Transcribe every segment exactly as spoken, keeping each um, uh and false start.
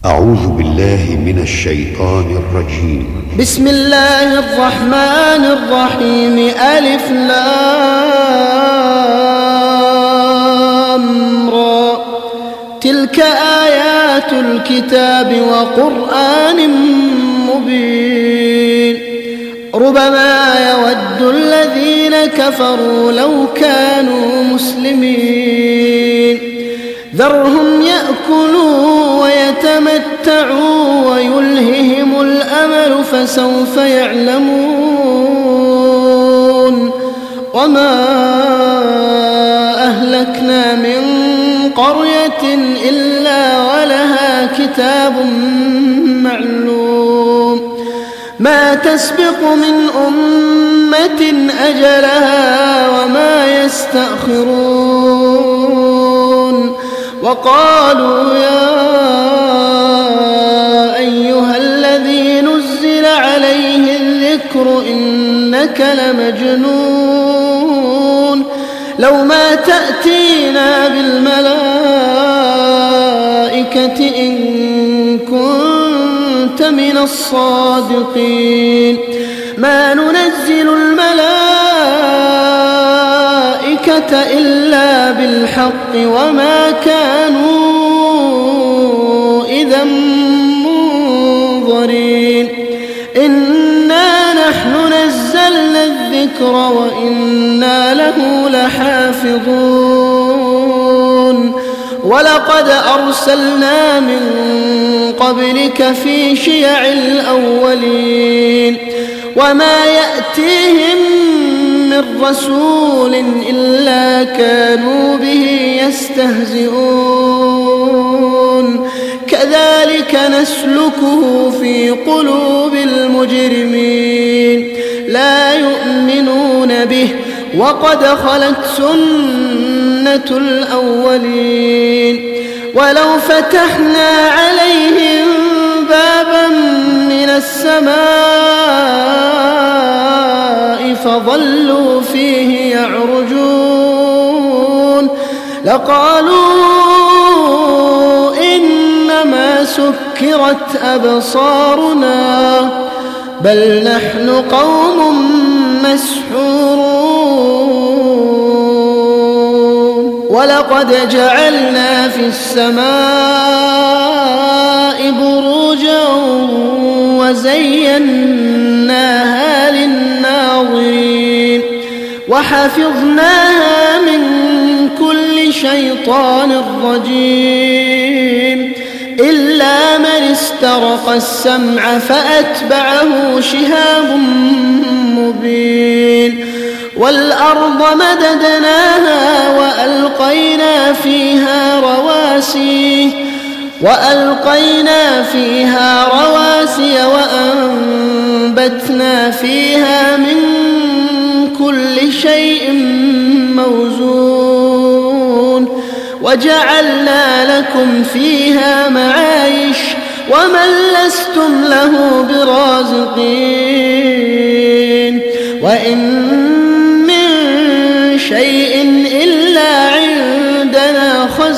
أعوذ بالله من الشيطان الرجيم. بسم الله الرحمن الرحيم. ألف لام را. تلك آيات الكتاب وقرآن مبين. ربما يود الذين كفروا لو كانوا مسلمين. ذرهم يأكلوا ويتمتعوا ويلههم الأمل فسوف يعلمون. وما أهلكنا من قرية إلا ولها كتاب معلوم. ما تسبق من أمة أجلها وما يستأخرون. وقالوا يا أيها الذي نزل عليه الذكر إنك لمجنون. لو ما تأتينا بالملائكة إن كنت من الصادقين. ما ننزل الملائكة إلا بالحق وما كانوا إذا منظرين. إنا نحن نزلنا الذكر وإنا له لحافظون. ولقد أرسلنا من قبلك في شيع الأولين وما يأتيهم من رسول إلا كانوا به يستهزئون. كذلك نسلكه في قلوب المجرمين لا يؤمنون به وقد خلت سنة الأولين. ولو فتحنا عليهم بابا من السماء فظلوا فيه يعرجون لقالوا إنما سكرت أبصارنا بل نحن قوم مسحورون. ولقد جعلنا في السماء بروجا وزيناها للناظرين وحفظناها من كل شيطان رجيم إلا من استرق السمع فأتبعه شهاب مبين. والأرض مددناها وألقينا فيها رواسي وألقينا فيها رواسي وأنبتنا فيها من كل شيء موزون وجعلنا لكم فيها معايش ومن لستم له برازقين. وإن من شيء إلا عندنا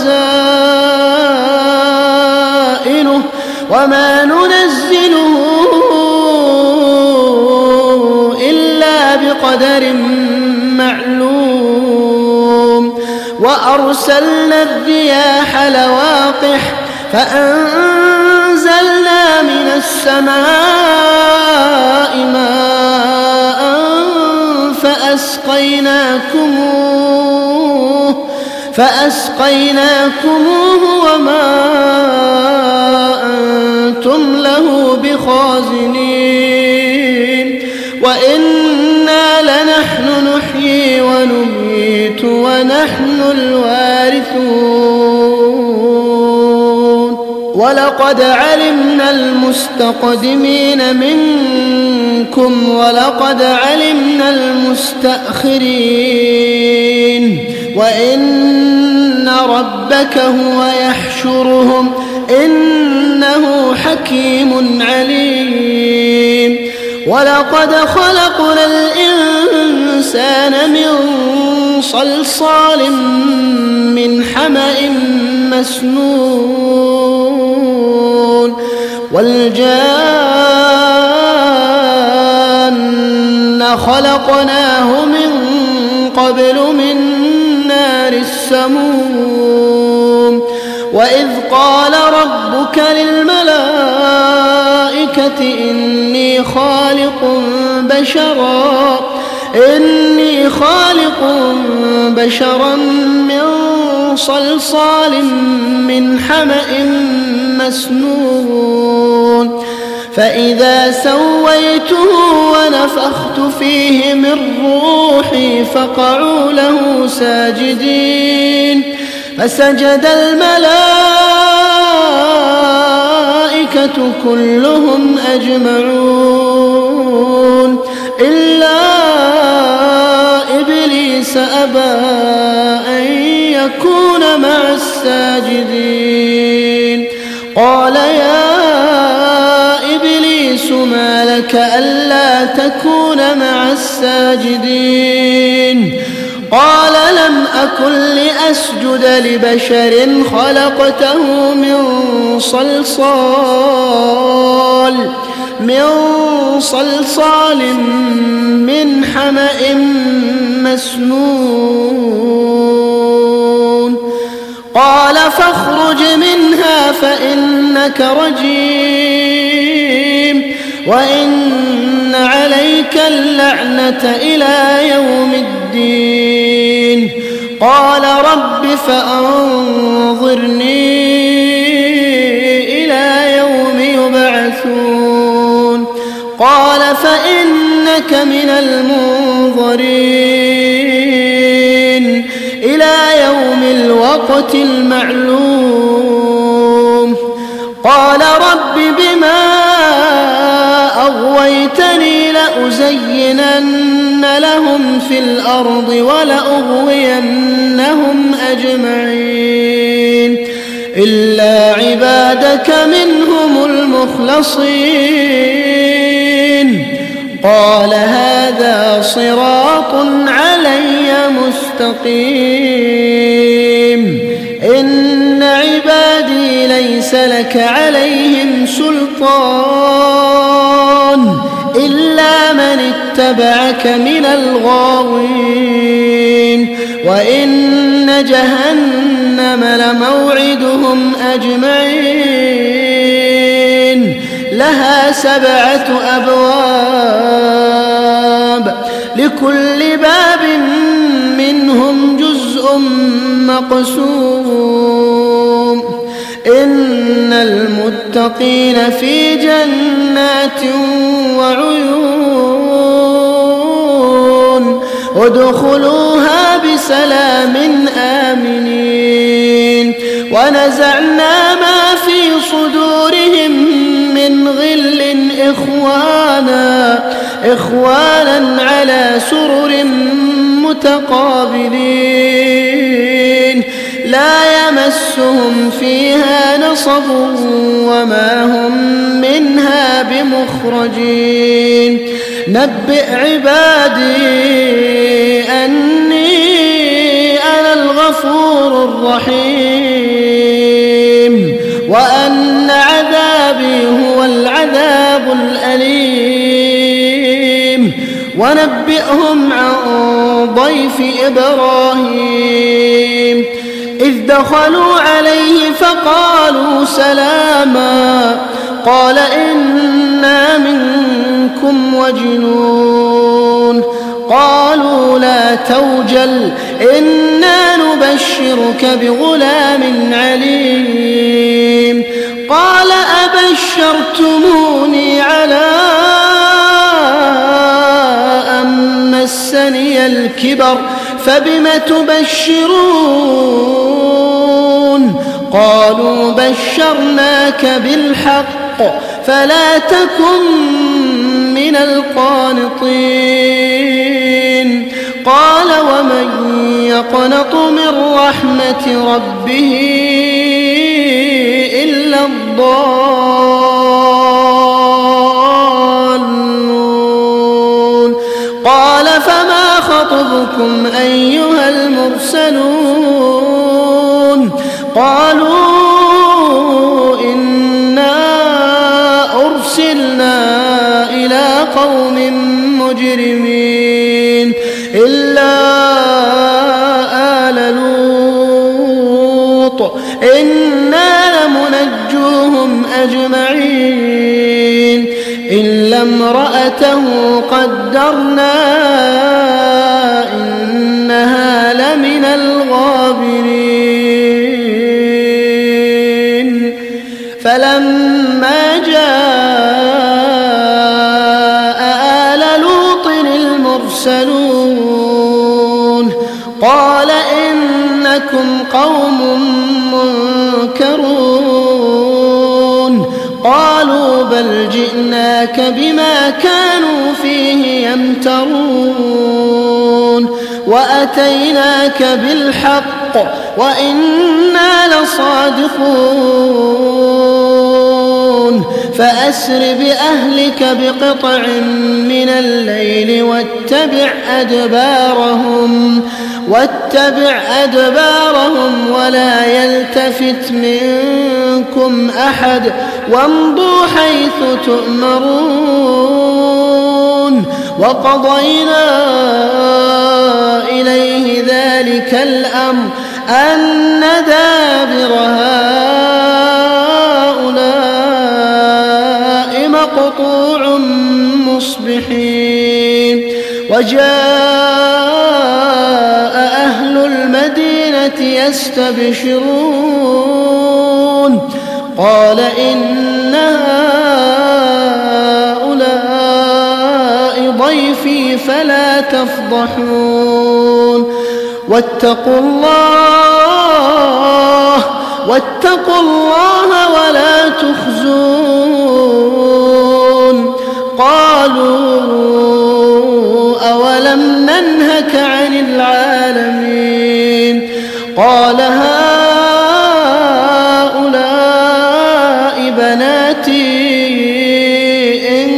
خزائنه وما ننزله إلا بقدر معلوم. وأرسلنا الرياح لواقح فأنزلنا من السماء ماء فأسقيناكموه فأسقيناكموه وما أنتم له بخازنين. وإنا لنحن نحيي ونميت ونحن الوارثون. ولقد علمنا المستقدمين منكم ولقد علمنا المستأخرين وإن ربك هو يحشرهم إنه حكيم عليم. ولقد خلقنا الإنسان من صلصال من حمأ مسنون والجان خلقناه من قبل من نار السموم وإذ قال ربك للملائكة إني خالق بشرا إني خالق بشرا من صلصال من حمأ مسنون فإذا سويته ونفخت فيه من روحي فقعوا له ساجدين فسجد الملائكة كلهم أجمعون إلا إبليس أبى أن يكون مع الساجدين قال يا إبليس ما لك ألا تكون مع الساجدين قال لم أكن لأسجد لبشر خلقته من صلصال من صلصال من حمأ مسنون قال فاخرج منها فإنك رجيم وإن عليك اللعنة إلى يوم الدين قال رب فأنظرني إلى يوم يبعثون قال فإنك من المنظرين إلى يوم الوقت المعلوم قال رب بما أغويتني لأزينن لهم في الأرض ولأغوينهم أجمعين إلا عبادك منهم المخلصين قال هذا صراط علي مستقيم إن عبادي ليس لك عليهم سلطان إلا من اتبعك من الغاوين وإن جهنم لموعدهم أجمعين لها سبعة أبواب لكل باب منهم جزء مقسوم إن المتقين في جنات وعيون ادخلوها بسلام آمنين ونزعنا ما في صدورهم من غل إخوانا إخوانا على سرر متقابلين لا يمسهم فيها نصب وما هم منها بمخرجين نبئ عبادي أني أنا الغفور الرحيم وأن عذابي هو العذاب الأليم ونبئهم عن ضيف إبراهيم إذ دخلوا عليه فقالوا سلاما قال إنا منكم وجنون قالوا لا توجل إنا نبشرك بغلام عليم قال أبشرتموني على أن مسني الكبر فبم تبشرون قالوا بشرناك بالحق فلا تكن من القانطين قال ومن يقنط من رحمة ربه إلا الضالون قال فما خطبكم أيها المرسلون؟ المرسلون؟ قالوا إنا المجرمين إلا آل لوط إنا لمنجوهم أجمعين إلا امرأته قدرنا إنها لمن الغابرين فلما جاء آل لوط المرسلون قال إنكم قوم منكرون قالوا بل جئناك بما كانوا فيه يمترون وأتيناك بالحق وإنا لصادقون فأسر بأهلك بقطع من الليل واتبع أدبارهم واتبع أدبارهم ولا يلتفت منكم أحد وامضوا حيث تؤمرون وقضينا إليه ذلك الأمر أن دابر هؤلاء مقطوع مصبحين وجاء أهل المدينة يستبشرون قال إن هؤلاء ضيفي فلا تفضحون واتقوا الله واتقوا الله ولا تخزون قالوا أولم ننهك عن العالمين قال هؤلاء بناتي إن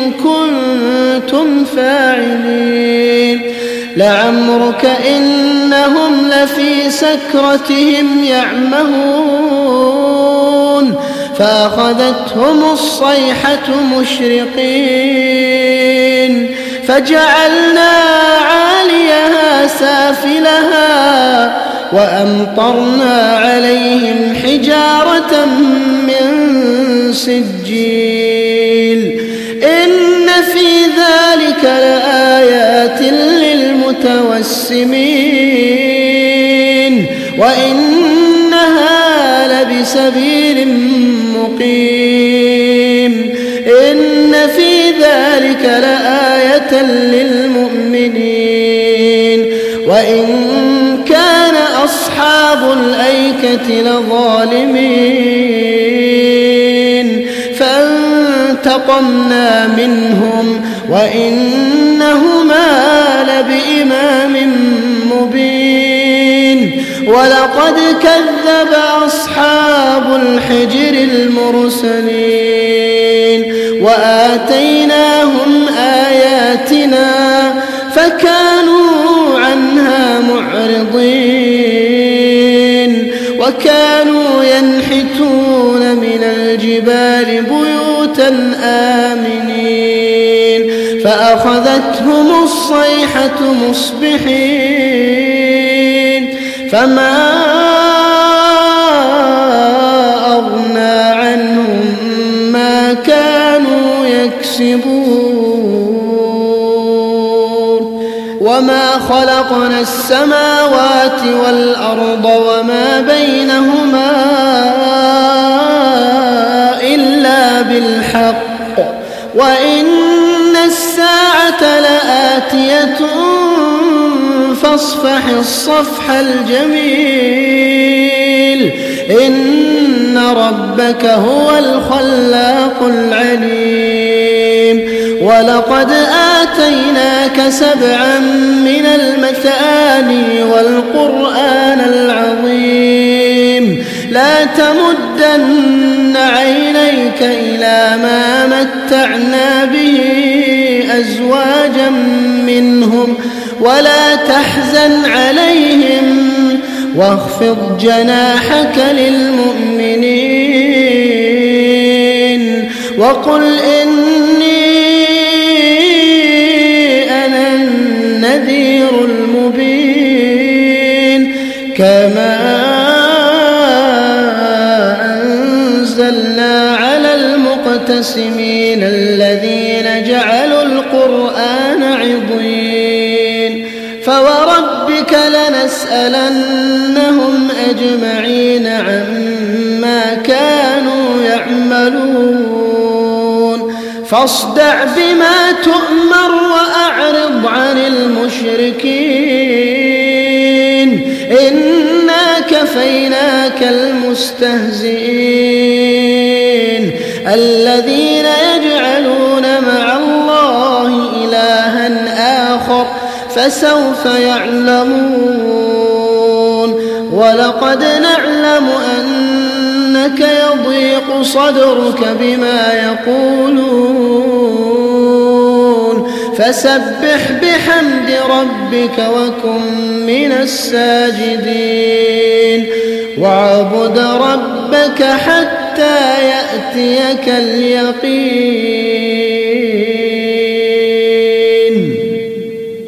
كنتم فاعلين لعمرك إنهم لفي سكرتهم يعمهون فأخذتهم الصيحة مشرقين فجعلنا عاليها سافلها وأمطرنا عليهم حجارة من سجيل إن في ذلك لآيات للمتوسمين وإنها لبسبيل مقيم إن في ذلك لآية للمؤمنين وإن كان أصحاب الأيكة لظالمين فانتقمنا منهم وإنهما لبإمام مبين ولقد كذب أصحاب الحجر المرسلين وآتيناهم آياتنا فكانوا عنها معرضين وكانوا ينحتون من الجبال بيوتا آمنين فأخذتهم الصيحة مصبحين فما أغنى عنهم ما كانوا يكسبون وما خلقنا السماوات والأرض وما بينهما إلا بالحق وإن الساعة لآتية فاصفح الصفح الجميل إن ربك هو الخلاق العليم ولقد آتيناك سبعا من المثاني والقرآن العظيم لا تمدن عينيك إلى ما متعنا به أزواجا منهم ولا تحزن عليهم واخفض جناحك للمؤمنين وقل إني نزلنا على المقتسمين الذين جعلوا القرآن عضين فوربك لنسألنهم أجمعين عما كانوا يعملون فاصدع بما تؤمر وأعرض عن المشركين إنا كفيناك المستهزئين الذين يجعلون مع الله إلها آخر فسوف يعلمون ولقد نعلم أنك يضيق صدرك بما يقولون فسبح بحمد ربك وكن من الساجدين واعبد ربك حتى يأتيك اليقين.